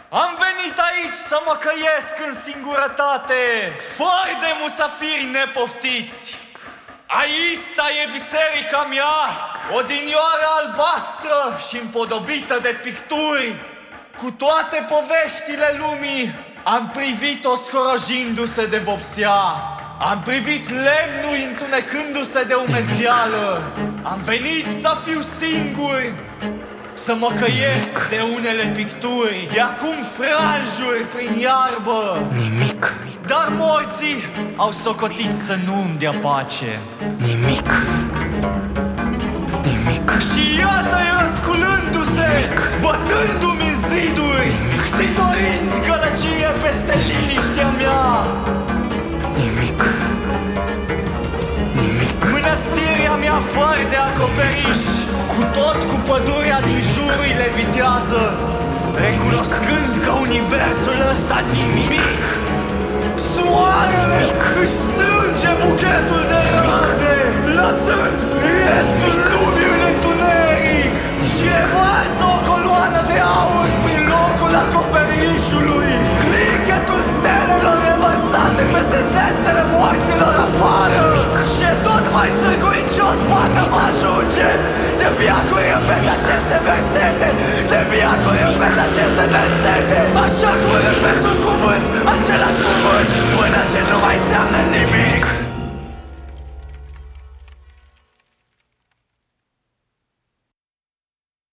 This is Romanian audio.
Am venit aici să mă căiesc în singurătate, fără de musafiri nepoftiți. Aici e biserica mea, odinioară albastră și împodobită de picturi. Cu toate poveștile lumii, am privit-o scorojindu-se de vopsea. Am privit lemnul întunecându-se de umezială. Am venit să fiu singur, să mă căiesc de unele picturi, de acum franjuri prin iarbă. Nimic. Dar morții au socotit să nu-mi dea pace. Nimic. Nimic. Și iată-i răsculându-se, bătându-mi în ziduri, ctitorind gălăgie peste liniștea mea. Nimic. Nimic. Mănăstirea mea fără de acoperiș, cu pădurea din jur îi levitează, recunoscând că universul ăsta nimic. Soarele își strânge buchetul de raze, lăsând restul lumii în întuneric, și revarsă o coloană de aur prin locul acoperișului. Clinchetul stelelor revărsate peste țestele morților afară, și tot mai sârguincios poate mă ajunge. De viacuri repet aceste versete, de viacuri repet aceste versete, așa cum repet un cuvânt, același cuvânt, până ce nu mai înseamnă nimic.